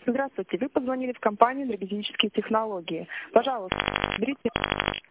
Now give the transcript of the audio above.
Здравствуйте, вы позвонили в компанию «Энергетические технологии». Пожалуйста, берите...